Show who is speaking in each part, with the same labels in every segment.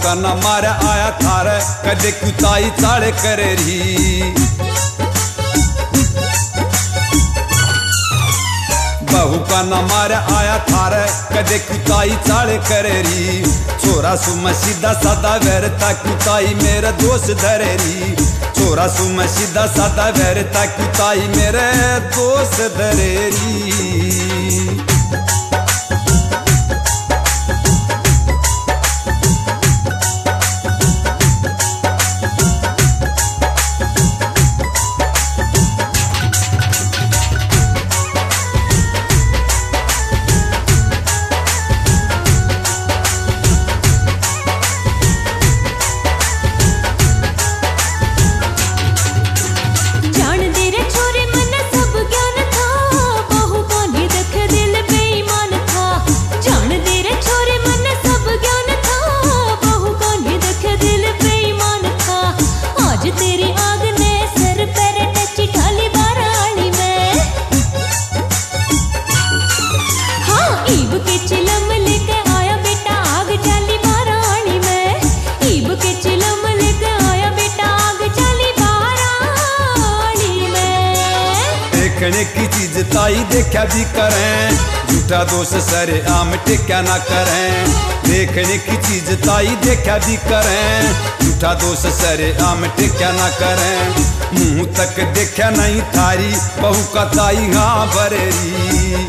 Speaker 1: का न मारे आया थारे कदे कुताई चाले करे री। बहू का न मारे आया थारे कदे कुताई चाले करे री। छोरा सु मैं सीधा सादा वैरता कुताई मेरे दोस्त धरे री। छोरा सु मैं सीधा सादा वैरता कुताई मेरे दोस्त धरे री। देखने की चीज ताई देखा भी करें, झूठा दोष सरे आम टिक्या ना करें। देखने की चीज ताई देखा भी करें, झूठा दोष सरे आम टिक्या ना करें। मुंह तक देखा नहीं थारी बहू का ताई हाँ बरेरी।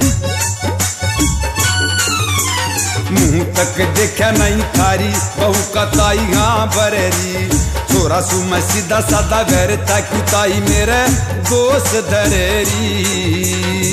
Speaker 1: मुंह तक देखा नहीं थारी बहू का ताई हाँ बरेरी। छोरा सु मैं सीधा सादा घर तक ताई मेरे दोस्त धरेरी।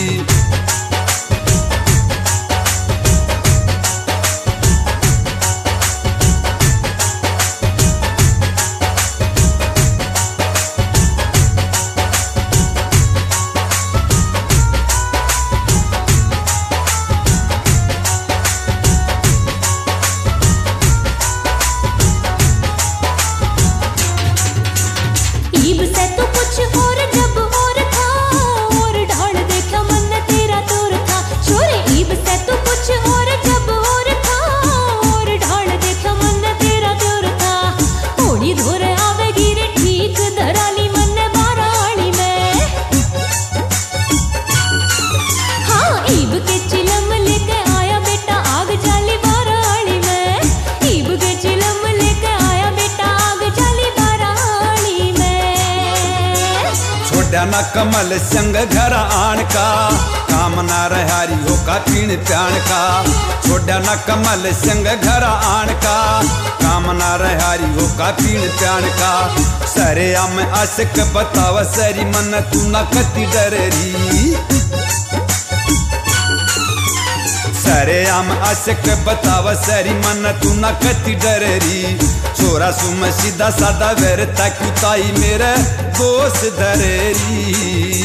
Speaker 1: न कमल संग घर आन का काम ना रहारी हो का पीण प्याण का। छोड़ा न कमल संग घर आन का काम ना रहारी हो का पीण प्याण का। सरे आम आशिक बताव सरी मन तू न कति डरेरी। सरे आम आशिक बताव सरी मन तू न कति डरेरी। छोरा सु मैं सीधा सादा वेर तक ताई मेरे दोस्त धरेरी।